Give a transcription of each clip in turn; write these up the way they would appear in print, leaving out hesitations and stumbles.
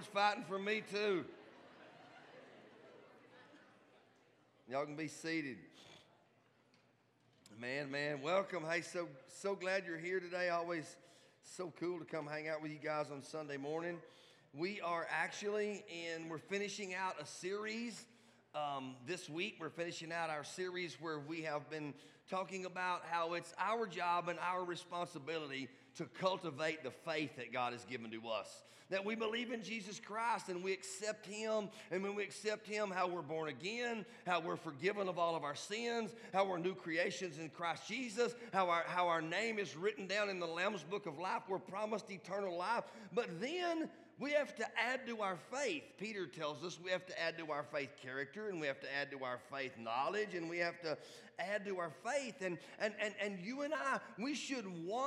Lord's fighting for me too. Y'all can be seated. Man, welcome. Hey, so glad you're here today. Always so cool to come hang out with you guys on Sunday morning. We are actually we're finishing out a series this week. We're finishing out our series where we have been talking about how it's our job and our responsibility to cultivate the faith that God has given to us. That we believe in Jesus Christ and we accept Him. And when we accept Him, how we're born again, how we're forgiven of all of our sins, how we're new creations in Christ Jesus, how our name is written down in the Lamb's Book of Life. We're promised eternal life. But then we have to add to our faith. Peter tells us we have to add to our faith character, and we have to add to our faith knowledge, and we have to add to our faith. And you and I, we should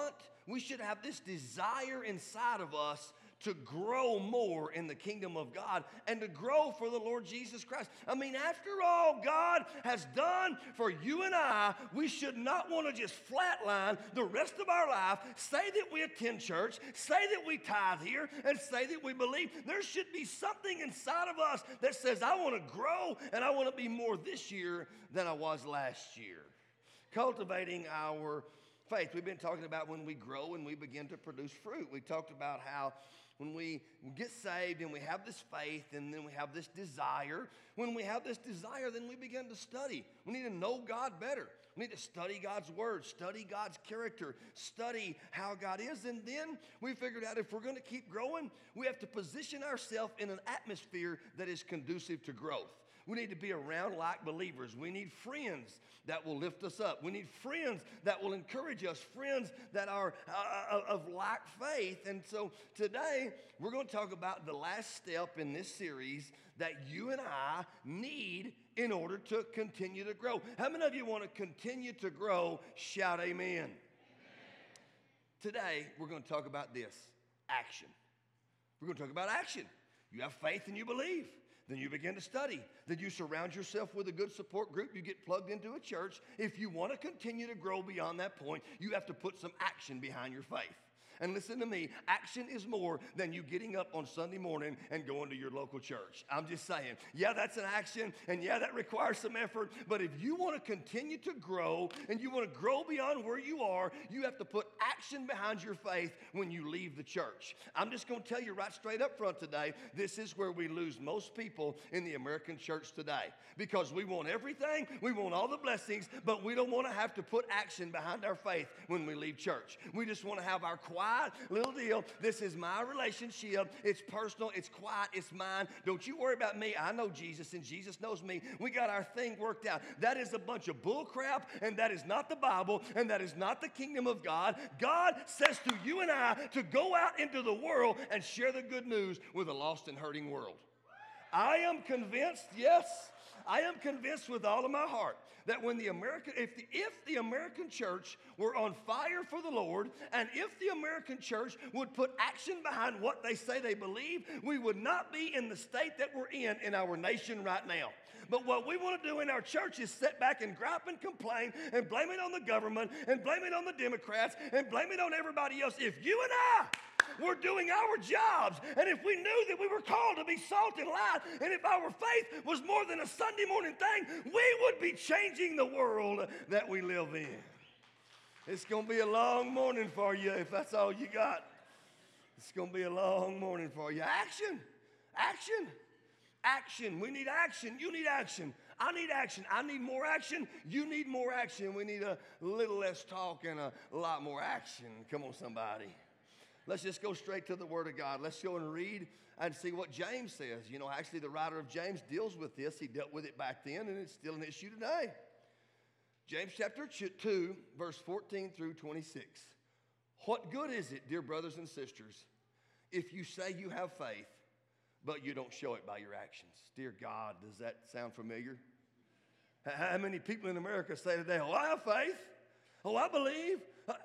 have this desire inside of us to grow more in the kingdom of God and to grow for the Lord Jesus Christ. I mean, after all God has done for you and I, we should not want to just flatline the rest of our life, say that we attend church, say that we tithe here, and say that we believe. There should be something inside of us that says, I want to grow and I want to be more this year than I was last year. Cultivating our faith. We've been talking about when we grow and we begin to produce fruit. We talked about how when we get saved and we have this faith and then we have this desire, when we have this desire, then we begin to study. We need to know God better. We need to study God's word, study God's character, study how God is. And then we figured out if we're going to keep growing, we have to position ourselves in an atmosphere that is conducive to growth. We need to be around like believers. We need friends that will lift us up. We need friends that will encourage us, friends that are of like faith. And so today, we're going to talk about the last step in this series that you and I need in order to continue to grow. How many of you want to continue to grow? Shout amen. Amen. Today, we're going to talk about this, action. We're going to talk about action. You have faith and you believe. Then you begin to study. Then you surround yourself with a good support group. You get plugged into a church. If you want to continue to grow beyond that point, you have to put some action behind your faith. And listen to me, action is more than you getting up on Sunday morning and going to your local church. I'm just saying, yeah, that's an action, and yeah, that requires some effort. But if you want to continue to grow and you want to grow beyond where you are, you have to put action behind your faith when you leave the church. I'm just going to tell you right straight up front today, this is where we lose most people in the American church today. Because we want everything, we want all the blessings, but we don't want to have to put action behind our faith when we leave church. We just want to have our quiet little deal. This is my relationship. It's personal. It's quiet. It's mine. Don't you worry about me. I know Jesus and Jesus knows me. We got our thing worked out. That is a bunch of bull crap, and that is not the Bible, and that is not the kingdom of God. God says to you and I to go out into the world and share the good news with a lost and hurting world. I am convinced, yes, I am convinced with all of my heart that when if the American church were on fire for the Lord, and if the American church would put action behind what they say they believe, we would not be in the state that we're in our nation right now. But what we want to do in our church is sit back and gripe and complain and blame it on the government and blame it on the Democrats and blame it on everybody else. If you and I we're doing our jobs, and if we knew that we were called to be salt and light, and if our faith was more than a Sunday morning thing, we would be changing the world that we live in. It's going to be a long morning for you if that's all you got. It's going to be a long morning for you. Action. Action. Action. We need action. You need action. I need action. I need more action. You need more action. We need a little less talk and a lot more action. Come on, somebody. Let's just go straight to the Word of God. Let's go and read and see what James says. You know, actually, the writer of James deals with this. He dealt with it back then, and it's still an issue today. James chapter 2, verse 14 through 26. What good is it, dear brothers and sisters, if you say you have faith, but you don't show it by your actions? Dear God, does that sound familiar? How many people in America say today, oh, I have faith. Oh, I believe.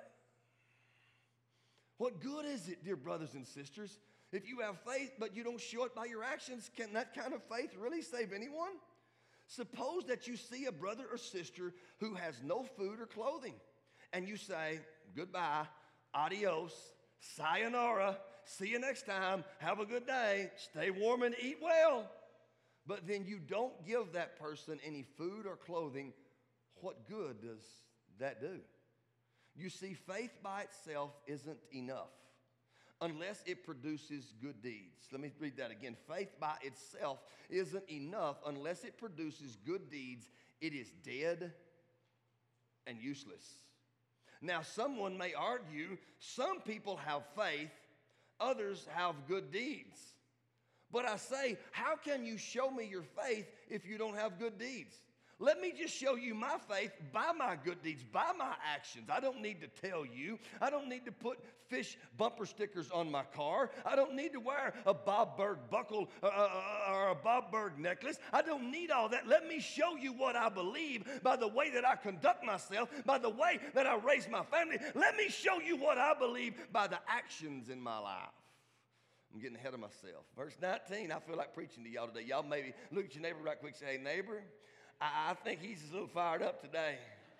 What good is it, dear brothers and sisters, if you have faith but you don't show it by your actions? Can that kind of faith really save anyone? Suppose that you see a brother or sister who has no food or clothing, and you say, goodbye, adios, sayonara, See you next time. Have a good day. Stay warm and eat well. But then you don't give that person any food or clothing. What good does that do? You see, faith by itself isn't enough unless it produces good deeds. Let me read that again. Faith by itself isn't enough unless it produces good deeds. It is dead and useless. Now, someone may argue, some people have faith, others have good deeds. But I say, how can you show me your faith if you don't have good deeds? Let me just show you my faith by my good deeds, by my actions. I don't need to tell you. I don't need to put fish bumper stickers on my car. I don't need to wear a Bob Berg buckle or a Bob Berg necklace. I don't need all that. Let me show you what I believe by the way that I conduct myself, by the way that I raise my family. Let me show you what I believe by the actions in my life. I'm getting ahead of myself. Verse 19, I feel like preaching to y'all today. Y'all maybe look at your neighbor right quick and say, hey, neighbor, I think he's a little fired up today.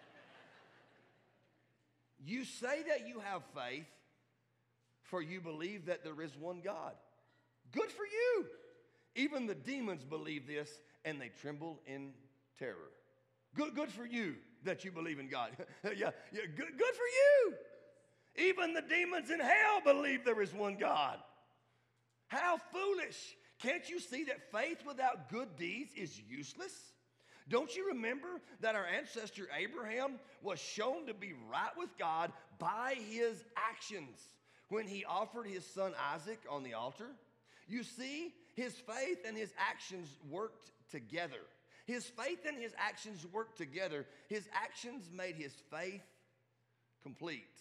You say that you have faith, for you believe that there is one God. Good for you. Even the demons believe this, and they tremble in terror. Good for you that you believe in God. yeah, good for you. Even the demons in hell believe there is one God. How foolish. Can't you see that faith without good deeds is useless? Don't you remember that our ancestor Abraham was shown to be right with God by his actions when he offered his son Isaac on the altar? You see, his faith and his actions worked together. His faith and his actions worked together. His actions made his faith complete.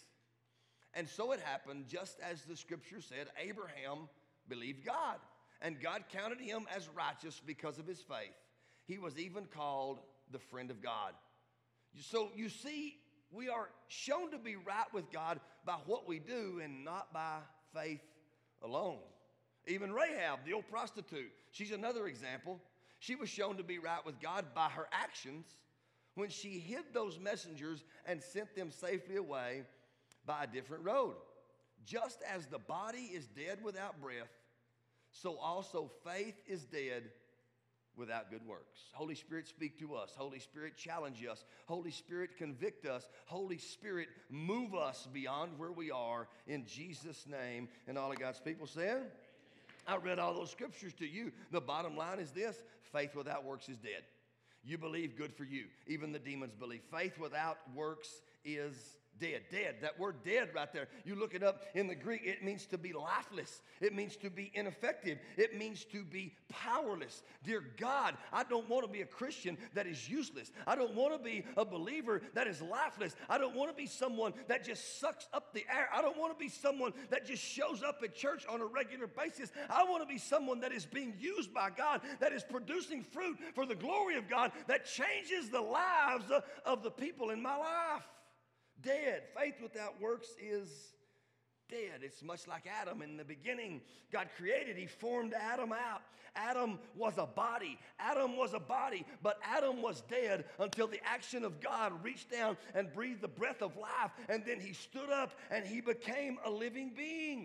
And so it happened, just as the scripture said, Abraham believed God, and God counted him as righteous because of his faith. He was even called the friend of God. So you see, we are shown to be right with God by what we do and not by faith alone. Even Rahab, the old prostitute, she's another example. She was shown to be right with God by her actions when she hid those messengers and sent them safely away by a different road. Just as the body is dead without breath, so also faith is dead without good works. Holy Spirit, speak to us. Holy Spirit, challenge us. Holy Spirit, convict us. Holy Spirit, move us beyond where we are in Jesus' name. And all of God's people said, I read all those scriptures to you. The bottom line is this: faith without works is dead. You believe, good for you. Even the demons believe. Faith without works is dead. Dead. That word dead right there, you look it up in the Greek, it means to be lifeless. It means to be ineffective. It means to be powerless. Dear God, I don't want to be a Christian that is useless. I don't want to be a believer that is lifeless. I don't want to be someone that just sucks up the air. I don't want to be someone that just shows up at church on a regular basis. I want to be someone that is being used by God, that is producing fruit for the glory of God, that changes the lives of the people in my life. Dead. Faith without works is dead. It's much like Adam. In the beginning, God created. He formed Adam out. Adam was a body. Adam was a body, but Adam was dead until the action of God reached down and breathed the breath of life, and then he stood up and he became a living being.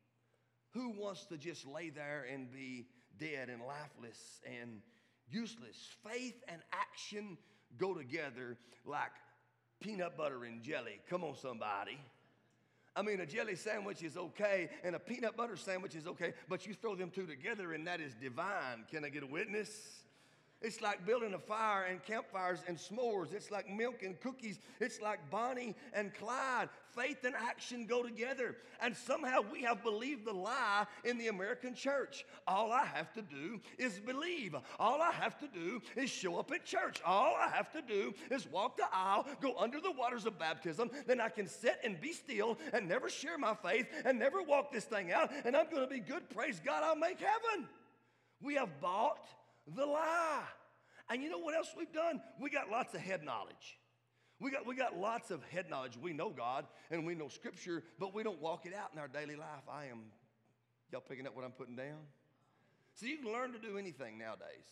Who wants to just lay there and be dead and lifeless and useless? Faith and action go together like peanut butter and jelly. Come on, somebody. I mean, a jelly sandwich is okay, and a peanut butter sandwich is okay, but you throw them two together, and that is divine. Can I get a witness? It's like building a fire and campfires and s'mores. It's like milk and cookies. It's like Bonnie and Clyde. Faith and action go together. And somehow we have believed the lie in the American church. All I have to do is believe. All I have to do is show up at church. All I have to do is walk the aisle, go under the waters of baptism. Then I can sit and be still and never share my faith and never walk this thing out. And I'm going to be good. Praise God, I'll make heaven. We have bought the lie. And you know what else we've done? We got lots of head knowledge. We got lots of head knowledge. We know God and we know Scripture, but we don't walk it out in our daily life. Y'all picking up what I'm putting down? So you can learn to do anything nowadays.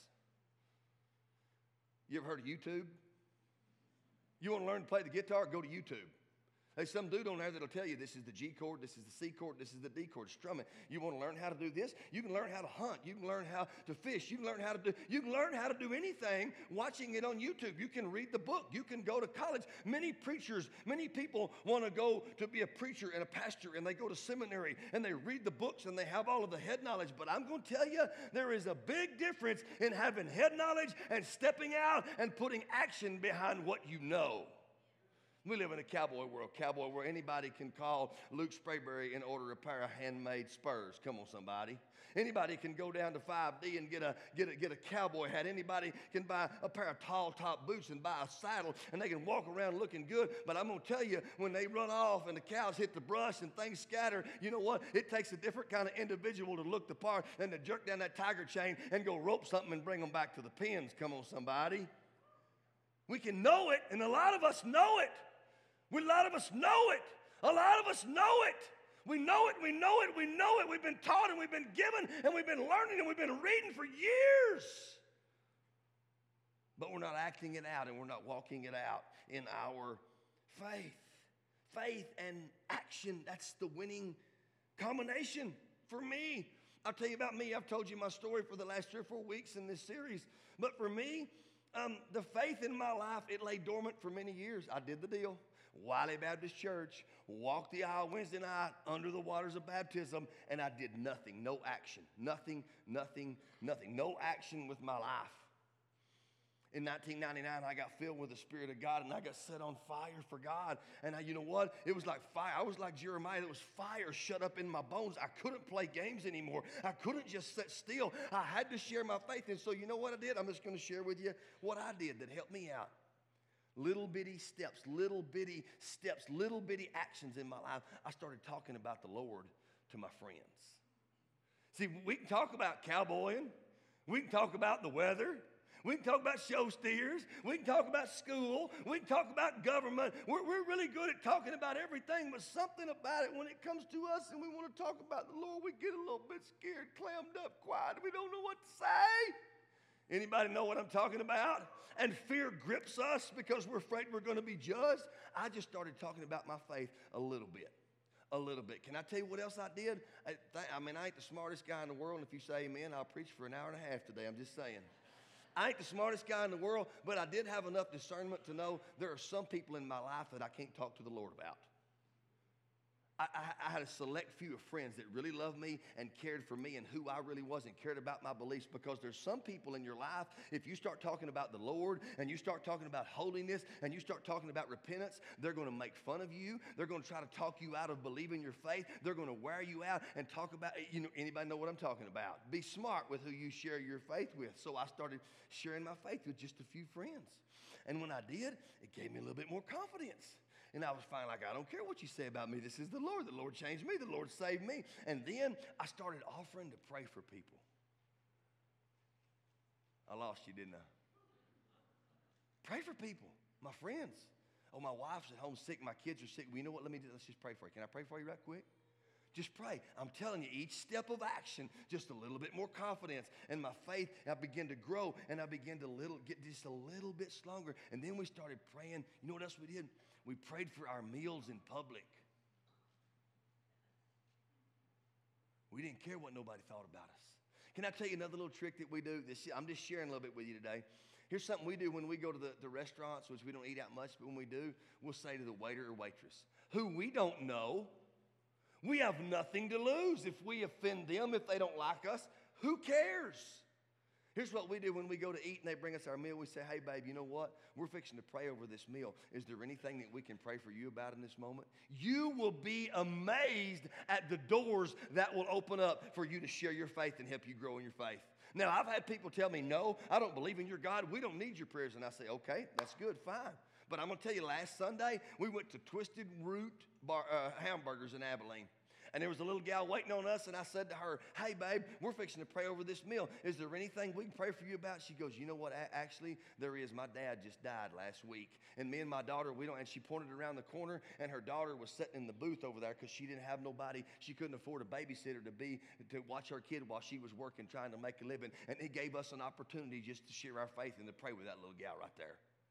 You ever heard of YouTube? You want to learn to play the guitar? Go to YouTube. There's some dude on there that'll tell you this is the G chord, this is the C chord, this is the D chord. Strum it. You want to learn how to do this? You can learn how to hunt. You can learn how to fish. You can learn how to do anything watching it on YouTube. You can read the book. You can go to college. Many preachers, many people want to go to be a preacher and a pastor, and they go to seminary and they read the books and they have all of the head knowledge. But I'm going to tell you, there is a big difference in having head knowledge and stepping out and putting action behind what you know. We live in a cowboy world where anybody can call Luke Sprayberry and order a pair of handmade spurs. Come on, somebody. Anybody can go down to 5D and get a cowboy hat. Anybody can buy a pair of tall top boots and buy a saddle, and they can walk around looking good. But I'm going to tell you, when they run off and the cows hit the brush and things scatter, you know what? It takes a different kind of individual to look the part than to jerk down that tiger chain and go rope something and bring them back to the pens. Come on, somebody. We can know it, and a lot of us know it. A lot of us know it. A lot of us know it. We know it, we know it, we know it. We've been taught and we've been given and we've been learning and we've been reading for years. But we're not acting it out and we're not walking it out in our faith. Faith and action, that's the winning combination for me. I'll tell you about me. I've told you my story for the last 3 or 4 weeks in this series. But for me, the faith in my life, it lay dormant for many years. I did the deal. Wiley Baptist Church, walked the aisle Wednesday night under the waters of baptism, and I did nothing, no action, nothing, no action with my life. In 1999, I got filled with the Spirit of God, and I got set on fire for God. And you know what? It was like fire. I was like Jeremiah. There was fire shut up in my bones. I couldn't play games anymore. I couldn't just sit still. I had to share my faith. And so you know what I did? I'm just going to share with you what I did that helped me out. Little bitty steps, little bitty actions in my life. I started talking about the Lord to my friends. See, we can talk about cowboying. We can talk about the weather. We can talk about show steers. We can talk about school. We can talk about government. We're really good at talking about everything, but something about it when it comes to us and we want to talk about the Lord, we get a little bit scared, clammed up, quiet. We don't know what to say. Anybody know what I'm talking about? And fear grips us because we're afraid we're going to be judged. I just started talking about my faith a little bit. Can I tell you what else I did? I ain't the smartest guy in the world. And if you say amen, I'll preach for an hour and a half today. I'm just saying. I ain't the smartest guy in the world, but I did have enough discernment to know there are some people in my life that I can't talk to the Lord about. I had a select few of friends that really loved me and cared for me and who I really was and cared about my beliefs, because there's some people in your life, if you start talking about the Lord and you start talking about holiness and you start talking about repentance, they're going to make fun of you. They're going to try to talk you out of believing your faith. They're going to wear you out and talk about, anybody know what I'm talking about? Be smart with who you share your faith with. So I started sharing my faith with just a few friends. And when I did, it gave me a little bit more confidence. And I was finally like, I don't care what you say about me. This is the Lord. The Lord changed me. The Lord saved me. And then I started offering to pray for people. I lost you, didn't I? Pray for people, my friends. Oh, my wife's at home sick. My kids are sick. Well, you know what? Let's just pray for you. Can I pray for you right quick? Just pray. I'm telling you, each step of action, just a little bit more confidence. And my faith, I began to grow, and I began to get just a little bit stronger. And then we started praying. You know what else we did? We prayed for our meals in public. We didn't care what nobody thought about us. Can I tell you another little trick that we do? I'm just sharing a little bit with you today. Here's something we do when we go to the restaurants, which we don't eat out much, but when we do, we'll say to the waiter or waitress, who we don't know, we have nothing to lose. If we offend them, if they don't like us, who cares? Here's what we do when we go to eat and they bring us our meal. We say, hey, babe, you know what? We're fixing to pray over this meal. Is there anything that we can pray for you about in this moment? You will be amazed at the doors that will open up for you to share your faith and help you grow in your faith. Now, I've had people tell me, no, I don't believe in your God. We don't need your prayers. And I say, okay, that's good, fine. But I'm going to tell you, last Sunday, we went to Twisted Root Hamburgers in Abilene. And there was a little gal waiting on us, and I said to her, hey, babe, we're fixing to pray over this meal. Is there anything we can pray for you about? She goes, you know what, actually, there is. My dad just died last week. And me and my daughter, and she pointed around the corner, and her daughter was sitting in the booth over there because she didn't have nobody. She couldn't afford a babysitter to watch her kid while she was working, trying to make a living. And it gave us an opportunity just to share our faith and to pray with that little gal right there.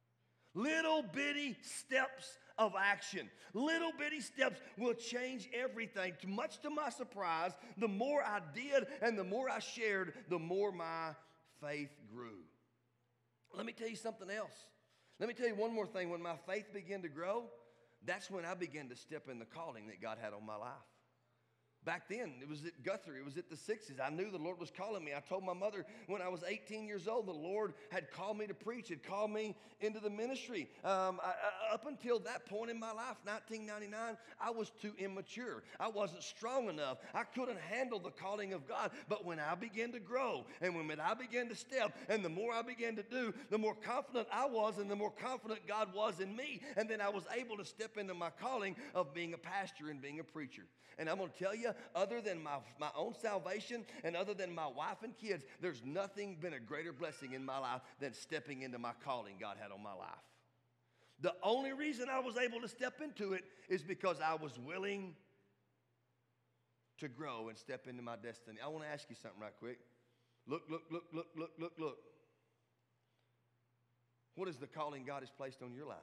Little bitty steps of action. Little bitty steps will change everything. Much to my surprise, the more I did and the more I shared, the more my faith grew. Let me tell you something else. Let me tell you one more thing. When my faith began to grow, that's when I began to step in the calling that God had on my life. Back then, it was at Guthrie. It was at the 60s. I knew the Lord was calling me. I told my mother when I was 18 years old, the Lord had called me to preach, had called me into the ministry. Up until that point in my life, 1999, I was too immature. I wasn't strong enough. I couldn't handle the calling of God. But when I began to grow and when I began to step and the more I began to do, the more confident I was and the more confident God was in me. And then I was able to step into my calling of being a pastor and being a preacher. And I'm going to tell you, other than my own salvation and other than my wife and kids, there's nothing been a greater blessing in my life than stepping into my calling God had on my life. The only reason I was able to step into it is because I was willing to grow and step into my destiny. I want to ask you something right quick. Look. What is the calling God has placed on your life?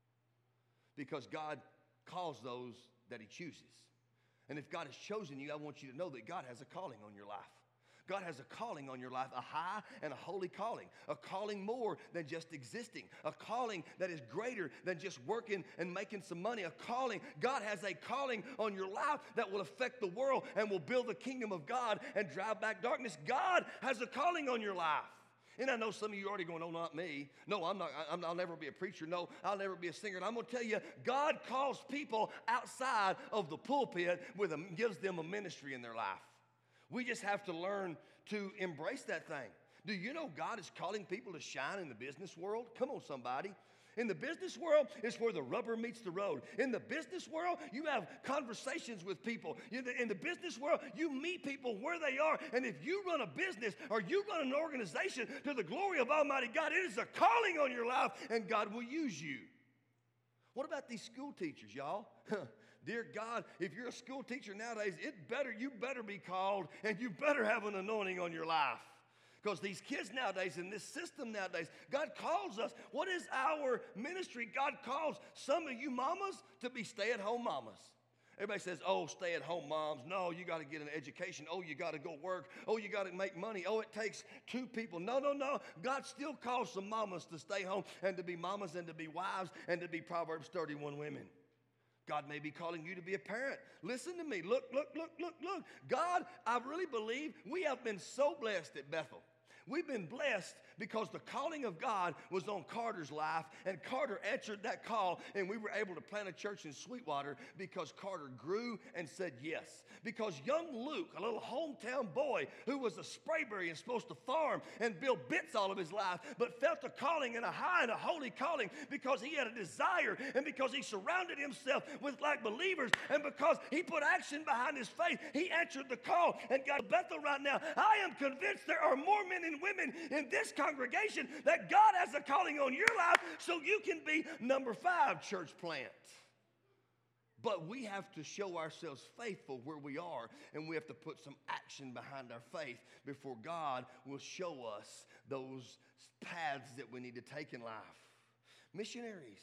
Because God calls those that He chooses. And if God has chosen you, I want you to know that God has a calling on your life. God has a calling on your life, a high and a holy calling, a calling more than just existing, a calling that is greater than just working and making some money, a calling. God has a calling on your life that will affect the world and will build the kingdom of God and drive back darkness. God has a calling on your life. And I know some of you are already going, oh, not me. No, I'm not. I'll never be a preacher. No, I'll never be a singer. And I'm going to tell you, God calls people outside of the pulpit gives them a ministry in their life. We just have to learn to embrace that thing. Do you know God is calling people to shine in the business world? Come on, somebody. In the business world, it's where the rubber meets the road. In the business world, you have conversations with people. In the business world, you meet people where they are. And if you run a business or you run an organization to the glory of Almighty God, it is a calling on your life, and God will use you. What about these school teachers, y'all? Dear God, if you're a school teacher nowadays, you better be called, and you better have an anointing on your life. Because these kids nowadays, in this system nowadays, God calls us. What is our ministry? God calls some of you mamas to be stay-at-home mamas. Everybody says, oh, stay-at-home moms. No, you got to get an education. Oh, you got to go work. Oh, you got to make money. Oh, it takes two people. No. God still calls some mamas to stay home and to be mamas and to be wives and to be Proverbs 31 women. God may be calling you to be a parent. Listen to me. Look. God, I really believe we have been so blessed at Bethel. We've been blessed because the calling of God was on Carter's life, and Carter answered that call, and we were able to plant a church in Sweetwater because Carter grew and said yes. Because young Luke, a little hometown boy who was a Sprayberry and supposed to farm and build bits all of his life, but felt a calling and a high and a holy calling because he had a desire and because he surrounded himself with like believers and because he put action behind his faith, he answered the call and got to Bethel right now. I am convinced there are more men and women in this congregation that God has a calling on your life so you can be number 5 church plant. But we have to show ourselves faithful where we are, and we have to put some action behind our faith before God will show us those paths that we need to take in life. Missionaries.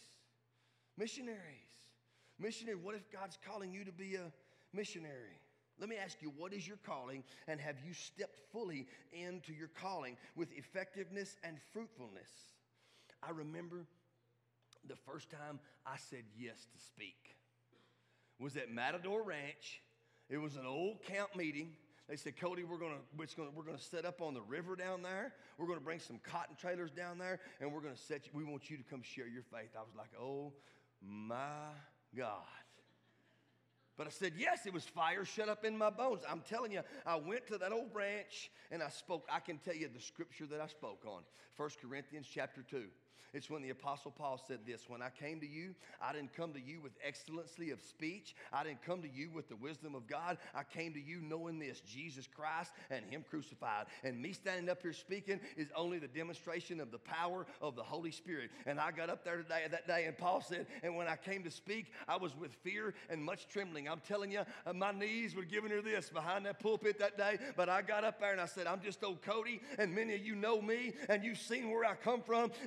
What if God's calling you to be a missionary? Let me ask you, what is your calling, and have you stepped fully into your calling with effectiveness and fruitfulness? I remember the first time I said yes to speak was at Matador Ranch. It was an old camp meeting. They said, Cody, we're gonna set up on the river down there. We're gonna bring some cotton trailers down there, and we're gonna we want you to come share your faith. I was like, oh my God. But I said, yes, it was fire shut up in my bones. I'm telling you, I went to that old ranch and I spoke. I can tell you the scripture that I spoke on, 1 Corinthians chapter 2. It's when the Apostle Paul said this, when I came to you, I didn't come to you with excellency of speech. I didn't come to you with the wisdom of God. I came to you knowing this, Jesus Christ and Him crucified. And me standing up here speaking is only the demonstration of the power of the Holy Spirit. And I got up there that day, and Paul said, and when I came to speak, I was with fear and much trembling. I'm telling you, my knees were giving her this behind that pulpit that day. But I got up there and I said, I'm just old Cody, and many of you know me, and you've seen where I come from, and I'm not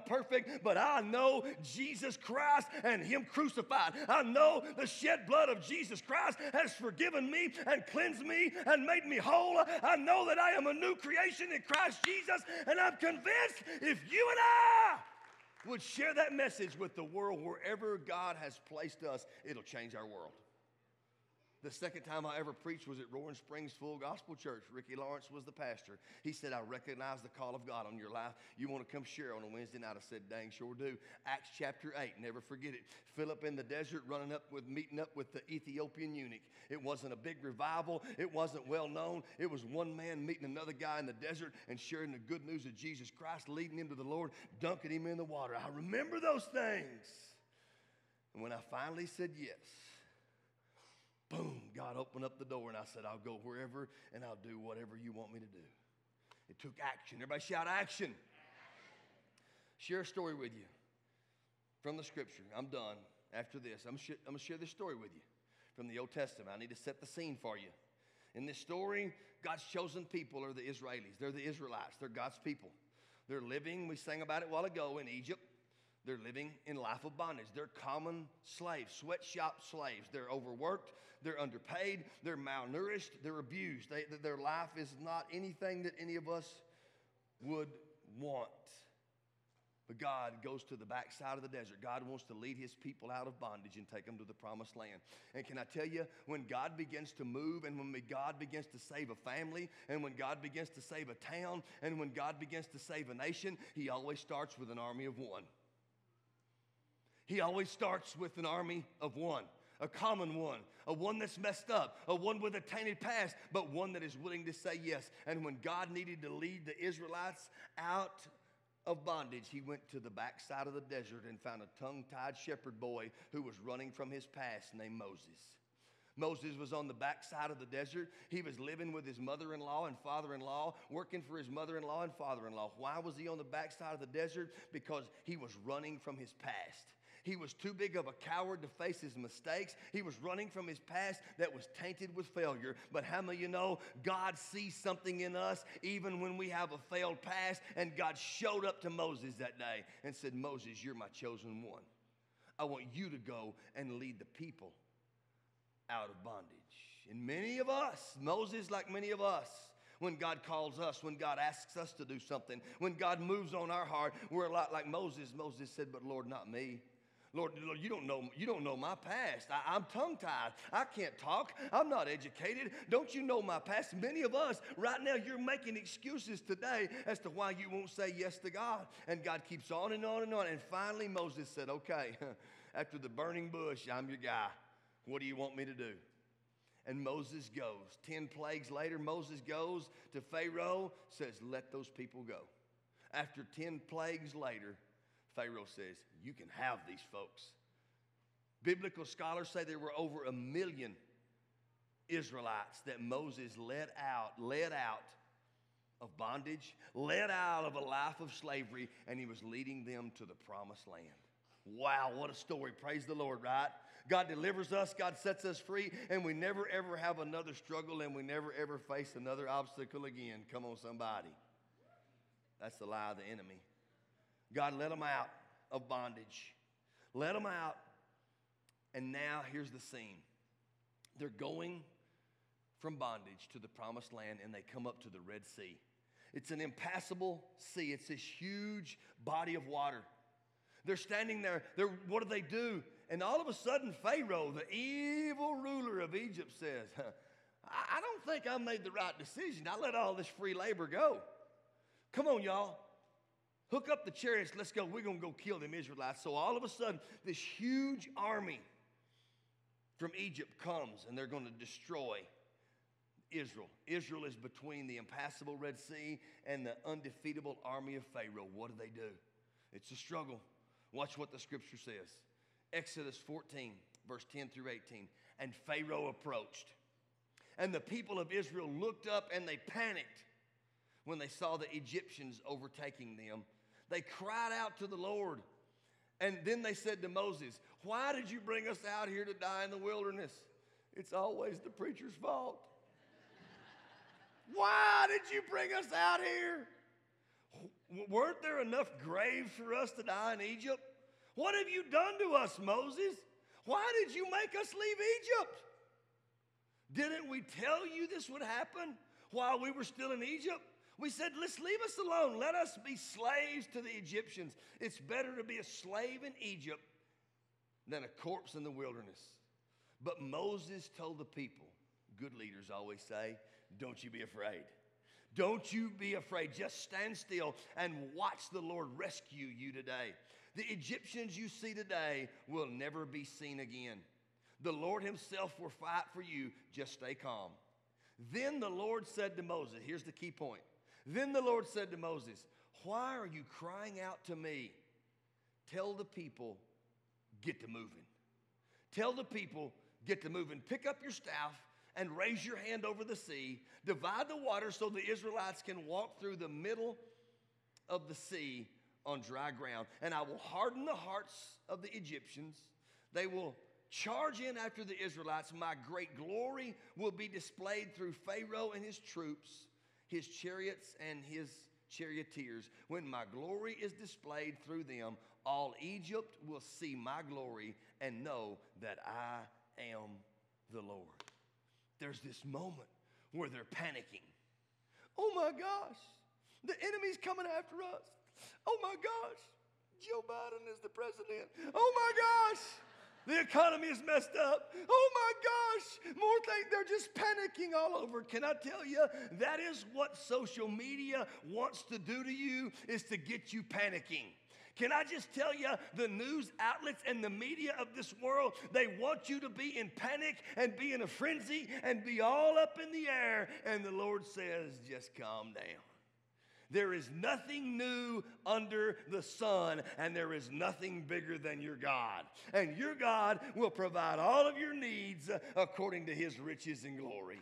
not perfect, but I know Jesus Christ and Him crucified. I know the shed blood of Jesus Christ has forgiven me and cleansed me and made me whole. I know that I am a new creation in Christ Jesus, and I'm convinced if you and I would share that message with the world wherever God has placed us, it'll change our world. The second time I ever preached was at Roaring Springs Full Gospel Church. Ricky Lawrence was the pastor. He said, I recognize the call of God on your life. You want to come share on a Wednesday night? I said, dang, sure do. Acts chapter 8, never forget it. Philip in the desert meeting up with the Ethiopian eunuch. It wasn't a big revival. It wasn't well known. It was one man meeting another guy in the desert and sharing the good news of Jesus Christ, leading him to the Lord, dunking him in the water. I remember those things. And when I finally said yes, boom, God opened up the door, and I said, I'll go wherever, and I'll do whatever you want me to do. It took action. Everybody shout action. Share a story with you from the Scripture. I'm done after this. I'm going to share this story with you from the Old Testament. I need to set the scene for you. In this story, God's chosen people are the Israelis. They're the Israelites. They're God's people. They're living, we sang about it a while ago, in Egypt. They're living in life of bondage. They're common slaves, sweatshop slaves. They're overworked. They're underpaid. They're malnourished. They're abused. Their life is not anything that any of us would want. But God goes to the backside of the desert. God wants to lead His people out of bondage and take them to the promised land. And can I tell you, when God begins to move, and when God begins to save a family, and when God begins to save a town, and when God begins to save a nation, He always starts with an army of one. He always starts with an army of one, a common one, a one that's messed up, a one with a tainted past, but one that is willing to say yes. And when God needed to lead the Israelites out of bondage, He went to the backside of the desert and found a tongue-tied shepherd boy who was running from his past named Moses. Moses was on the backside of the desert. He was living with his mother-in-law and father-in-law, working for his mother-in-law and father-in-law. Why was he on the backside of the desert? Because he was running from his past. He was too big of a coward to face his mistakes. He was running from his past that was tainted with failure. But how many of you know God sees something in us even when we have a failed past? And God showed up to Moses that day and said, Moses, you're my chosen one. I want you to go and lead the people out of bondage. And many of us, Moses, like many of us, when God calls us, when God asks us to do something, when God moves on our heart, we're a lot like Moses. Moses said, but Lord, not me. Lord, you don't know my past. I'm tongue-tied. I can't talk. I'm not educated. Don't you know my past? Many of us, right now, you're making excuses today as to why you won't say yes to God. And God keeps on and on and on. And finally, Moses said, okay, after the burning bush, I'm your guy. What do you want me to do? And Moses goes. 10 plagues later, Moses goes to Pharaoh, says, let those people go. After 10 plagues later, Pharaoh says, you can have these folks. Biblical scholars say there were over 1 million Israelites that Moses led out of bondage, led out of a life of slavery, and he was leading them to the promised land. Wow, what a story. Praise the Lord, right? God delivers us, God sets us free, and we never ever have another struggle, and we never ever face another obstacle again. Come on, somebody. That's the lie of the enemy. God let them out of bondage. Let them out. And now here's the scene. They're going from bondage to the promised land, and they come up to the Red Sea. It's an impassable sea. It's this huge body of water. They're standing there. What do? And all of a sudden, Pharaoh, the evil ruler of Egypt, says, I don't think I made the right decision. I let all this free labor go. Come on, y'all. Hook up the chariots. Let's go. We're going to go kill them Israelites. So all of a sudden, this huge army from Egypt comes, and they're going to destroy Israel. Israel is between the impassable Red Sea and the undefeatable army of Pharaoh. What do? It's a struggle. Watch what the scripture says. Exodus 14, verse 10 through 18. And Pharaoh approached, and the people of Israel looked up, and they panicked when they saw the Egyptians overtaking them. They cried out to the Lord. And then they said to Moses, why did you bring us out here to die in the wilderness? It's always the preacher's fault. Why did you bring us out here? Weren't there enough graves for us to die in Egypt? What have you done to us, Moses? Why did you make us leave Egypt? Didn't we tell you this would happen while we were still in Egypt? We said, let's leave us alone. Let us be slaves to the Egyptians. It's better to be a slave in Egypt than a corpse in the wilderness. But Moses told the people, good leaders always say, don't you be afraid. Don't you be afraid. Just stand still and watch the Lord rescue you today. The Egyptians you see today will never be seen again. The Lord himself will fight for you. Just stay calm. Then the Lord said to Moses, here's the key point. Then the Lord said to Moses, why are you crying out to me? Tell the people, get to moving. Tell the people, get to moving. Pick up your staff and raise your hand over the sea. Divide the water so the Israelites can walk through the middle of the sea on dry ground. And I will harden the hearts of the Egyptians. They will charge in after the Israelites. My great glory will be displayed through Pharaoh and his troops, his chariots and his charioteers. When my glory is displayed through them, all Egypt will see my glory and know that I am the Lord. There's this moment where they're panicking. Oh my gosh, the enemy's coming after us. Oh my gosh, Joe Biden is the president. Oh my gosh, the economy is messed up. Oh my gosh, more things. They're just panicking all over. Can I tell you, that is what social media wants to do to you, is to get you panicking. Can I just tell you, the news outlets and the media of this world, they want you to be in panic and be in a frenzy and be all up in the air. And the Lord says, just calm down. There is nothing new under the sun, and there is nothing bigger than your God. And your God will provide all of your needs according to his riches and glory.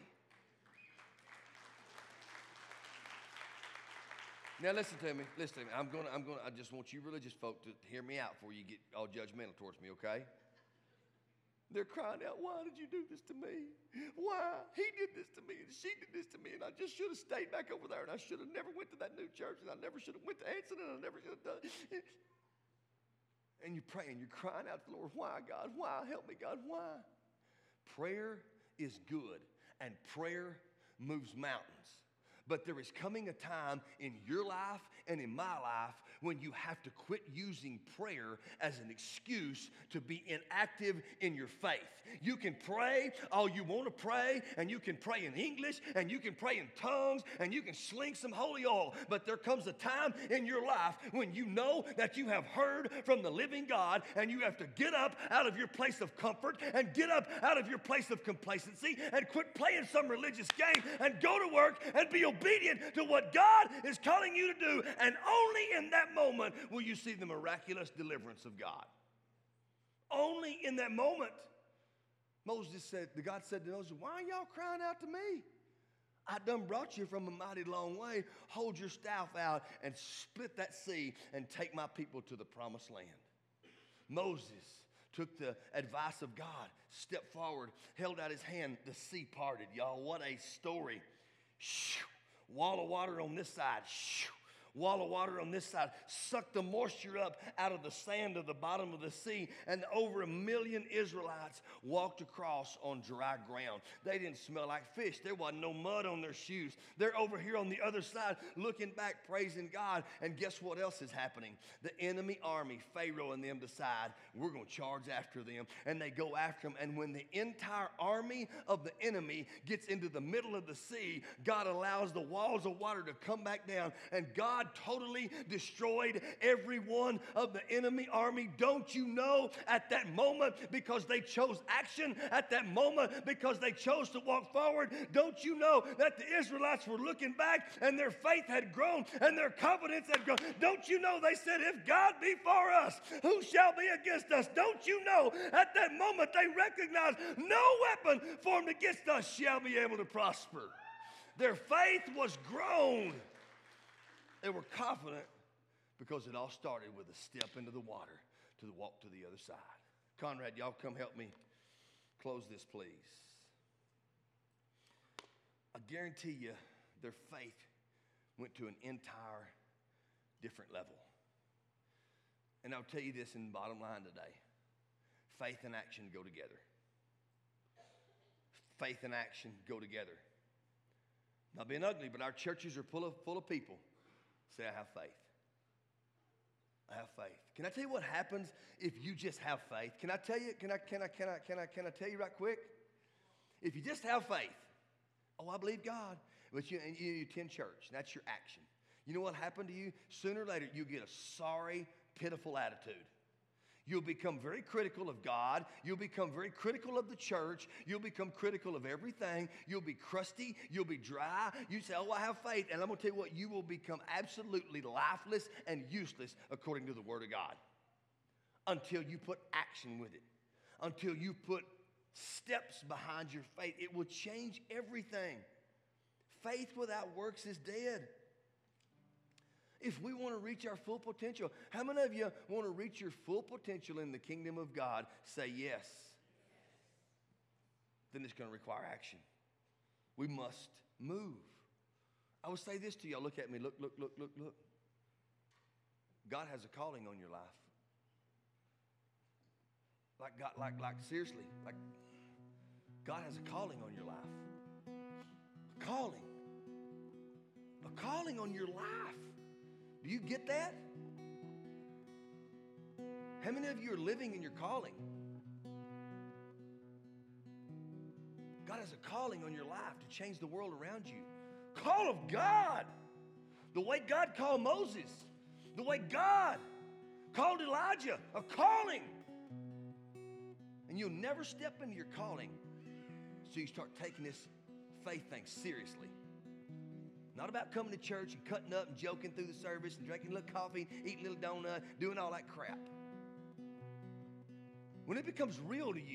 Now listen to me. Listen to me. I just want you religious folk to hear me out before you get all judgmental towards me, okay? They're crying out, why did you do this to me? Why? He did this to me, and she did this to me, and I just should have stayed back over there, and I should have never went to that new church, and I never should have went to Anson, and I never should have done it. And you're praying, you're crying out to the Lord, why, God? Why? Help me, God, why? Prayer is good, and prayer moves mountains. But there is coming a time in your life and in my life when you have to quit using prayer as an excuse to be inactive in your faith. You can pray all you want to pray, and you can pray in English, and you can pray in tongues, and you can sling some holy oil. But there comes a time in your life when you know that you have heard from the living God, and you have to get up out of your place of comfort and get up out of your place of complacency and quit playing some religious game and go to work and be obedient to what God is calling you to do. And only in that moment will you see the miraculous deliverance of God. Only in that moment. God said to Moses, why are y'all crying out to me? I done brought you from a mighty long way. Hold your staff out and split that sea and take my people to the promised land. Moses took the advice of God, stepped forward, held out his hand, the sea parted. Y'all, what a story. Wall of water on this side. Wall of water on this side. Sucked the moisture up out of the sand of the bottom of the sea, and over 1 million Israelites walked across on dry ground. They didn't smell like fish. There wasn't no mud on their shoes. They're over here on the other side looking back, praising God. And guess what else is happening? The enemy army, Pharaoh and them, decide we're going to charge after them. And they go after them. And when the entire army of the enemy gets into the middle of the sea, God allows the walls of water to come back down, and God totally destroyed every one of the enemy army. Don't you know, at that moment, because they chose action, at that moment, because they chose to walk forward, don't you know that the Israelites were looking back and their faith had grown and their confidence had grown? Don't you know they said, if God be for us, who shall be against us? Don't you know at that moment they recognized no weapon formed against us shall be able to prosper? Their faith was grown. They were confident because it all started with a step into the water to walk to the other side. Conrad, y'all come help me close this, please. I guarantee you their faith went to an entire different level. And I'll tell you this in the bottom line today. Faith and action go together. Faith and action go together. Not being ugly, but our churches are full of people say, I have faith. I have faith. Can I tell you what happens if you just have faith? Can I tell you, can I tell you right quick? If you just have faith, oh, I believe God, but you attend church, and that's your action. You know what happened to you? Sooner or later, you get a sorry, pitiful attitude. You'll become very critical of God. You'll become very critical of the church. You'll become critical of everything. You'll be crusty. You'll be dry. You say, oh, I have faith. And I'm going to tell you what, you will become absolutely lifeless and useless according to the Word of God until you put action with it, until you put steps behind your faith. It will change everything. Faith without works is dead. If we want to reach our full potential, how many of you want to reach your full potential in the kingdom of God? Say yes. Then it's going to require action. We must move. I will say this to y'all. Look at me. Look. God has a calling on your life. Like seriously. Like God has a calling on your life. A calling. A calling on your life. Do you get that? How many of you are living in your calling? God has a calling on your life to change the world around you. Call of God. The way God called Moses. The way God called Elijah. A calling. And you'll never step into your calling so you start taking this faith thing seriously. Not about coming to church and cutting up and joking through the service and drinking a little coffee, eating a little donut, doing all that crap. When it becomes real to you,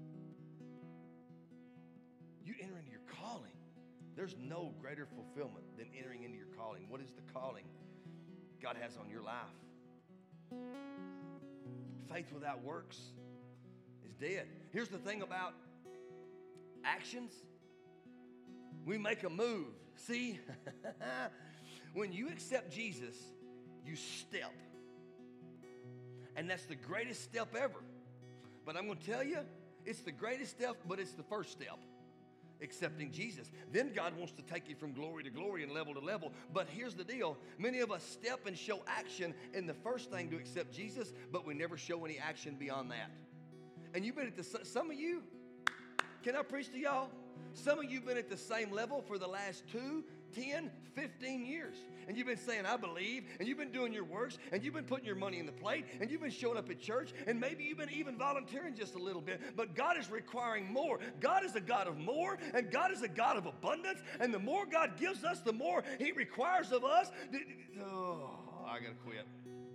you enter into your calling. There's no greater fulfillment than entering into your calling. What is the calling God has on your life? Faith without works is dead. Here's the thing about actions. We make a move. See, when you accept Jesus, you step. And that's the greatest step ever. But I'm going to tell you, it's the greatest step, but it's the first step. Accepting Jesus. Then God wants to take you from glory to glory and level to level. But here's the deal. Many of us step and show action in the first thing to accept Jesus, but we never show any action beyond that. And you've been at some of you, can I preach to y'all? Some of you have been at the same level for the last 2, 10, 15 years. And you've been saying, I believe, and you've been doing your works, and you've been putting your money in the plate, and you've been showing up at church, and maybe you've been even volunteering just a little bit. But God is requiring more. God is a God of more, and God is a God of abundance. And the more God gives us, the more He requires of us. Oh, I got to quit.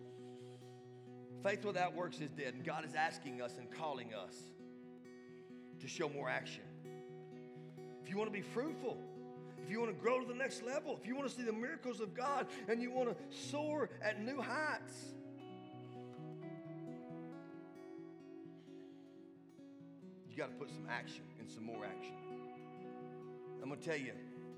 Faith without works is dead, and God is asking us and calling us to show more action. If you want to be fruitful, if you want to grow to the next level, if you want to see the miracles of God and you want to soar at new heights, you got to put some action and some more action. I'm going to tell you,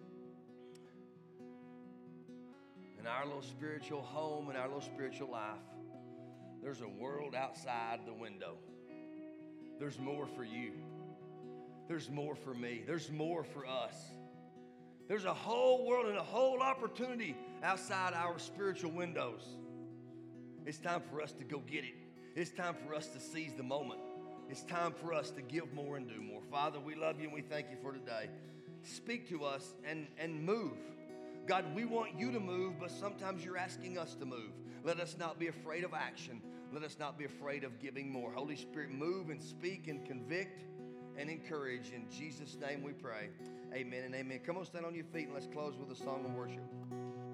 in our little spiritual home, in our little spiritual life, there's a world outside the window. There's more for you. There's more for me. There's more for us. There's a whole world and a whole opportunity outside our spiritual windows. It's time for us to go get it. It's time for us to seize the moment. It's time for us to give more and do more. Father, we love you and we thank you for today. Speak to us and move. God, we want you to move, but sometimes you're asking us to move. Let us not be afraid of action. Let us not be afraid of giving more. Holy Spirit, move and speak and convict and encourage. In Jesus' name we pray. Amen and amen. Come on, stand on your feet and let's close with a song of worship.